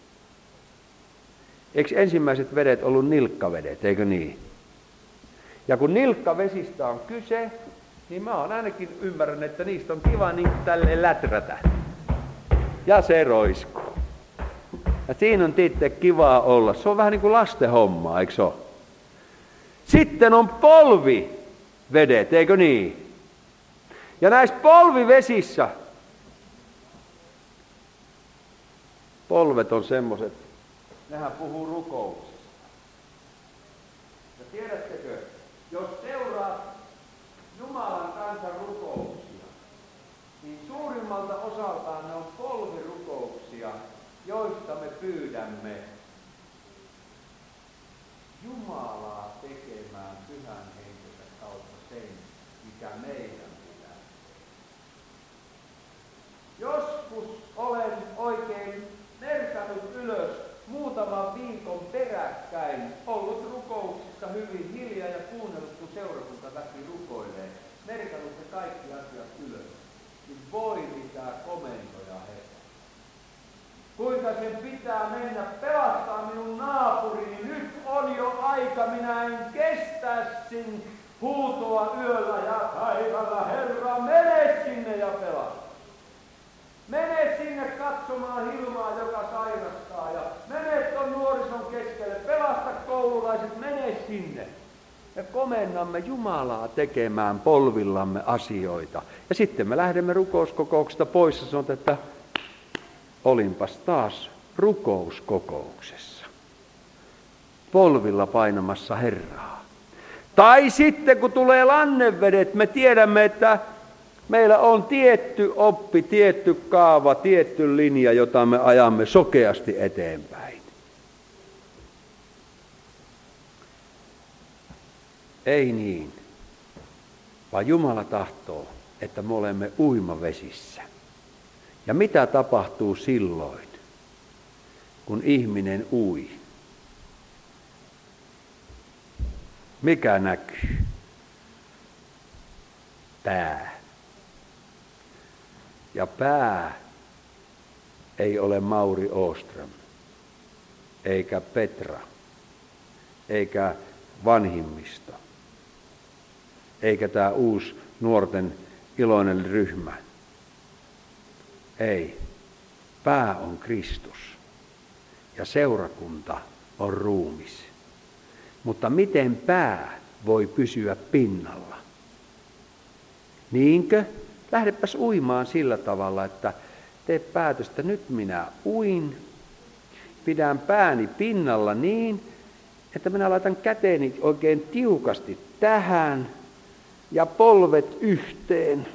Eikö ensimmäiset vedet ollut nilkkavedet, eikö niin? Ja kun nilkkavesistä on kyse, niin mä oon ainakin ymmärrän, että niistä on kiva niin tälleen läträtä. Ja se roiskuu. Ja siinä on tietysti kivaa olla. Se on vähän niin kuin lasten hommaa, eikö se ole? Sitten on polvivedet, eikö niin? Ja näissä polvivesissä polvet on semmoiset, nehän puhuu rukouksesta. Ja tiedättekö, jos seuraat Jumalan kansan rukouksia, niin suurimmalta osaltaan ne on polvirukouksia, joista me pyydämme Jumalaa tekemään pyhän henkensä kautta sen, mikä meidän pitää. Joskus olen oikein merkannut ylös muutaman viikon peräkkäin, ollut rukouksissa hyvin hiljaa ja kuunnellut, kun seurakuntaväki rukoilee, merkannut ne kaikki asiat ylös, niin voi mitään komentoja heitä. Kuinka sen pitää mennä pelastaa minun naapurini, nyt on jo aika, minä en kestä sin huutoa yöllä ja päivällä, Herra, mene sinne ja pelasta. Mene sinne katsomaan Hilmaa, joka sairastaa, ja mene ton nuorison keskelle, pelasta koululaiset, mene sinne. Ja komennamme Jumalaa tekemään polvillamme asioita. Ja sitten me lähdemme rukouskokouksesta pois ja sanotaan, että olinpas taas rukouskokouksessa. Polvilla painamassa Herraa. Tai sitten kun tulee lannevedet, me tiedämme, että meillä on tietty oppi, tietty kaava, tietty linja, jota me ajamme sokeasti eteenpäin. Ei niin, vaan Jumala tahtoo, että me olemme uimavesissä. Ja mitä tapahtuu silloin, kun ihminen ui? Mikä näkyy? Pää. Ja pää ei ole Mauri Åström, eikä Petra, eikä vanhimmisto, eikä tämä uusi nuorten iloinen ryhmä. Ei. Pää on Kristus ja seurakunta on ruumis. Mutta miten pää voi pysyä pinnalla? Niinkö? Lähdepäs uimaan sillä tavalla, että tee päätöstä, nyt minä uin, pidän pääni pinnalla niin, että minä laitan käteeni oikein tiukasti tähän ja polvet yhteen.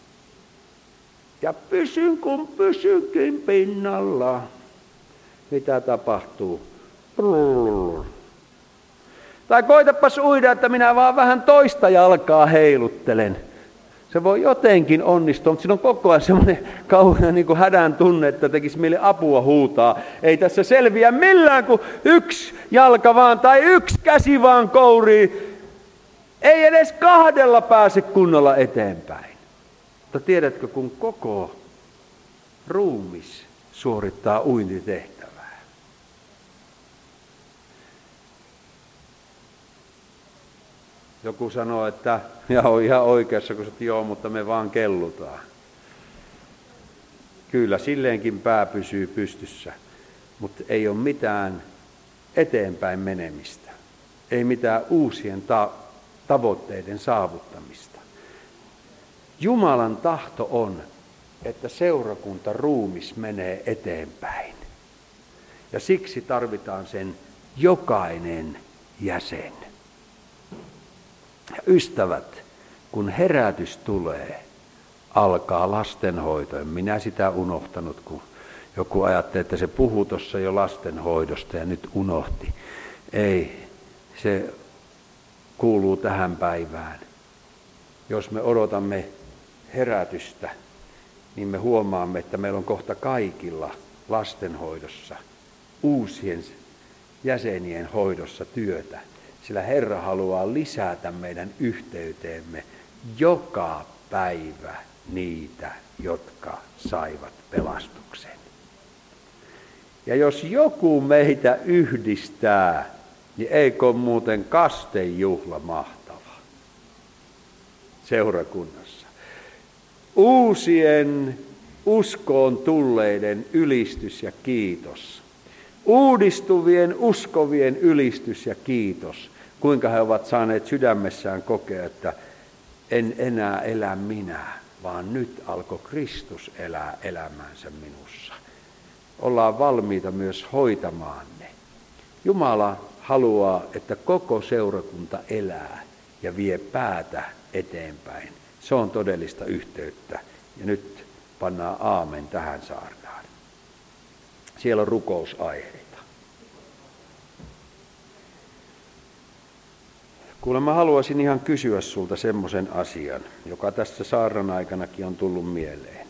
Ja pysyn kun pysynkin pinnalla. Mitä tapahtuu? Brrr. Tai koitapas uida, että minä vaan vähän toista jalkaa heiluttelen. Se voi jotenkin onnistua, mutta siinä on koko ajan semmoinen kauhean niin kuin hädän tunne, että tekisi mieli apua huutaa. Ei tässä selviä millään, kun yksi jalka vaan tai yksi käsi vaan kourii. Ei edes kahdella pääse kunnolla eteenpäin. Mutta tiedätkö, kun koko ruumis suorittaa uintitehtävää. Joku sanoo, että ja on ihan oikeassa, kun sanot, joo, mutta me vaan kellutaan. Kyllä, silleenkin pää pysyy pystyssä, mutta ei ole mitään eteenpäin menemistä. Ei mitään uusien ta- tavoitteiden saavuttamista. Jumalan tahto on, että seurakunta ruumis menee eteenpäin. Ja siksi tarvitaan sen jokainen jäsen. Ystävät, kun herätys tulee, alkaa lastenhoito. En minä sitä unohtanut, kun joku ajattelee, että se puhuu tuossa jo lastenhoidosta ja nyt unohti. Ei, se kuuluu tähän päivään. Jos me odotamme herätystä, niin me huomaamme, että meillä on kohta kaikilla lastenhoidossa, uusien jäsenien hoidossa työtä. Sillä Herra haluaa lisätä meidän yhteyteemme joka päivä niitä, jotka saivat pelastuksen. Ja jos joku meitä yhdistää, niin eikö ole muuten kastejuhla mahtava seurakunnassa. Uusien uskoon tulleiden ylistys ja kiitos. Uudistuvien uskovien ylistys ja kiitos, kuinka he ovat saaneet sydämessään kokea, että en enää elä minä, vaan nyt alkoi Kristus elää elämänsä minussa. Ollaan valmiita myös hoitamaan ne. Jumala haluaa, että koko seurakunta elää ja vie päätä eteenpäin. Se on todellista yhteyttä. Ja nyt pannaan aamen tähän saarnaan. Siellä on rukousaiheita. Kuule, mä haluaisin ihan kysyä sulta semmoisen asian, joka tässä saarnan aikanakin on tullut mieleen.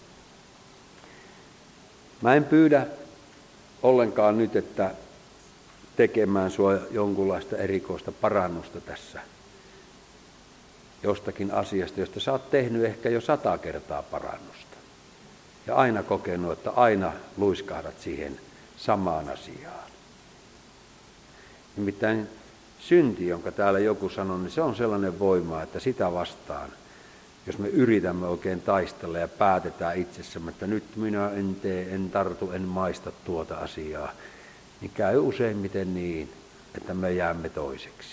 Mä en pyydä ollenkaan nyt, että tekemään sua jonkunlaista erikoista parannusta tässä jostakin asiasta, josta sä oot tehnyt ehkä jo sata kertaa parannusta. Ja aina kokenut, että aina luiskahdat siihen samaan asiaan. Nimittäin synti, jonka täällä joku sanoi, niin se on sellainen voima, että sitä vastaan, jos me yritämme oikein taistella ja päätetään itsessämme, että nyt minä en tee, en tartu, en maista tuota asiaa, niin käy useimmiten niin, että me jäämme toiseksi.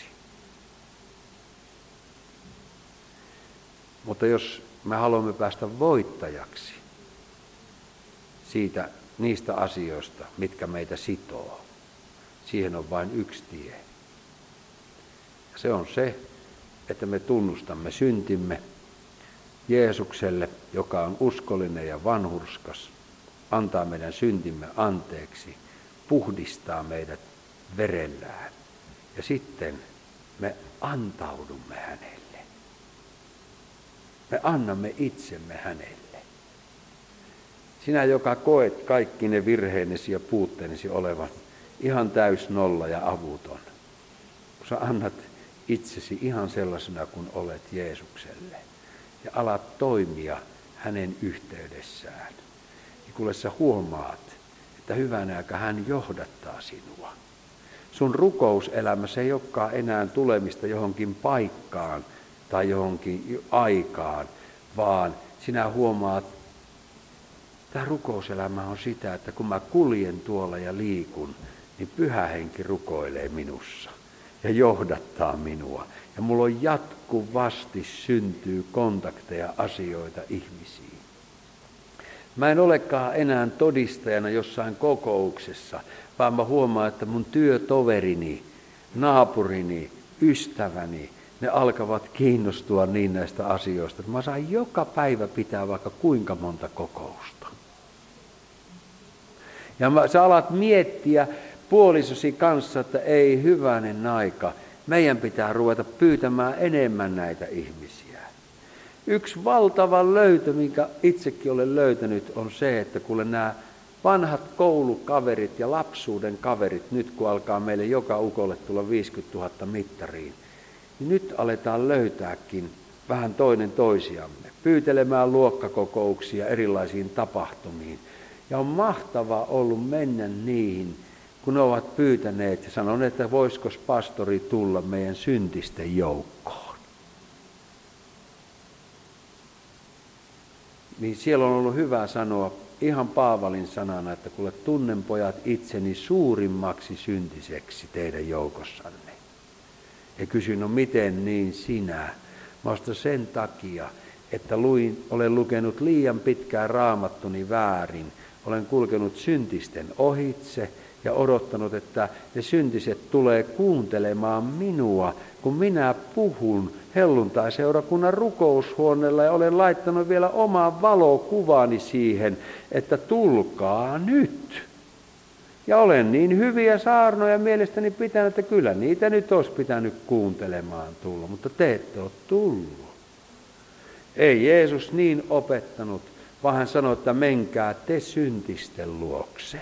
Mutta jos me haluamme päästä voittajaksi siitä, niistä asioista, mitkä meitä sitoo, siihen on vain yksi tie. Ja se on se, että me tunnustamme syntimme Jeesukselle, joka on uskollinen ja vanhurskas, antaa meidän syntimme anteeksi, puhdistaa meidät verellään. Ja sitten me antaudumme hänelle. Me annamme itsemme hänelle. Sinä, joka koet kaikki ne virheenesi ja puutteenesi olevan ihan täys nolla ja avuton, kun sä annat itsesi ihan sellaisena kuin olet Jeesukselle ja alat toimia hänen yhteydessään, niin kuule sä huomaat, että hyvänä aika hän johdattaa sinua. Sun rukouselämässä ei olekaan enää tulemista johonkin paikkaan tai johonkin aikaan, vaan sinä huomaat, tämä rukouselämä on sitä, että kun mä kuljen tuolla ja liikun, niin Pyhä Henki rukoilee minussa ja johdattaa minua. Ja mulla on jatkuvasti syntyy kontakteja, asioita ihmisiin. Mä en olekaan enää todistajana jossain kokouksessa, vaan mä huomaan, että mun työtoverini, naapurini, ystäväni, ne alkavat kiinnostua niin näistä asioista, että mä saan joka päivä pitää vaikka kuinka monta kokousta. Ja mä, sä alat miettiä puolisosi kanssa, että ei hyvänen aika, meidän pitää ruveta pyytämään enemmän näitä ihmisiä. Yksi valtava löytö, minkä itsekin olen löytänyt, on se, että kuule nämä vanhat koulukaverit ja lapsuuden kaverit, nyt kun alkaa meille joka ukolle tulla viisikymmentätuhatta mittariin, niin nyt aletaan löytääkin vähän toinen toisiamme, pyytelemään luokkakokouksia erilaisiin tapahtumiin. Ja on mahtavaa ollut mennä niihin, kun ne ovat pyytäneet ja sanoneet, että voisiko pastori tulla meidän syntisten joukkoon. Niin siellä on ollut hyvä sanoa ihan Paavalin sanana, että kuule tunnen pojat itseni suurimmaksi syntiseksi teidän joukossanne. Ja kysyin, no miten niin sinä? Mä ostan sen takia, että luin, olen lukenut liian pitkään raamattuni väärin. Olen kulkenut syntisten ohitse ja odottanut, että ne syntiset tulee kuuntelemaan minua, kun minä puhun helluntai-seurakunnan rukoushuoneella ja olen laittanut vielä oman valokuvani siihen, että tulkaa nyt. Ja olen niin hyviä saarnoja mielestäni pitänyt, että kyllä niitä nyt olisi pitänyt kuuntelemaan tulla, mutta te ette ole tullut. Ei Jeesus niin opettanut, vaan hän sanoi, että menkää te syntisten luokse.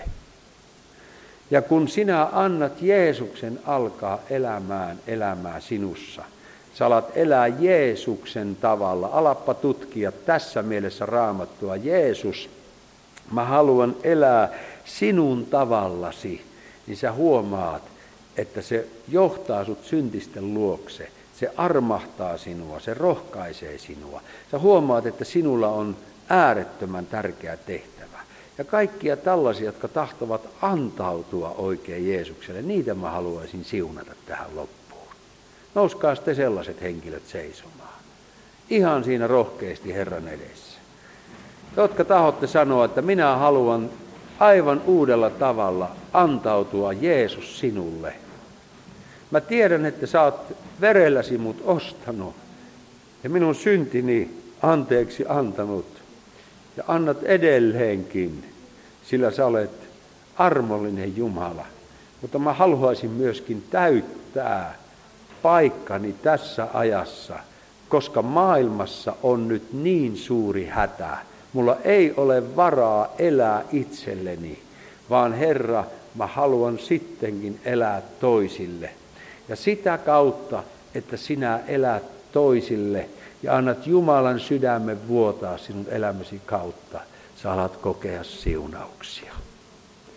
Ja kun sinä annat Jeesuksen alkaa elämään elämää sinussa, sä alat elää Jeesuksen tavalla. Alappa tutkia tässä mielessä Raamattua. Jeesus, mä haluan elää sinun tavallasi, niin sä huomaat, että se johtaa sut syntisten luokse. Se armahtaa sinua, se rohkaisee sinua. Sä huomaat, että sinulla on äärettömän tärkeä tehtävä. Ja kaikkia tällaisia, jotka tahtovat antautua oikein Jeesukselle, niitä mä haluaisin siunata tähän loppuun. Nouskaa sitten sellaiset henkilöt seisomaan. Ihan siinä rohkeasti Herran edessä. Te, jotka tahotte sanoa, että minä haluan aivan uudella tavalla antautua Jeesus sinulle. Mä tiedän, että sä oot verelläsi mut ostanut ja minun syntini anteeksi antanut. Ja annat edelleenkin, sillä sä olet armollinen Jumala. Mutta mä haluaisin myöskin täyttää paikkani tässä ajassa, koska maailmassa on nyt niin suuri hätä. Mulla ei ole varaa elää itselleni, vaan Herra, mä haluan sittenkin elää toisille. Ja sitä kautta, että sinä elät toisille ja annat Jumalan sydämen vuotaa sinun elämäsi kautta, sä alat kokea siunauksia.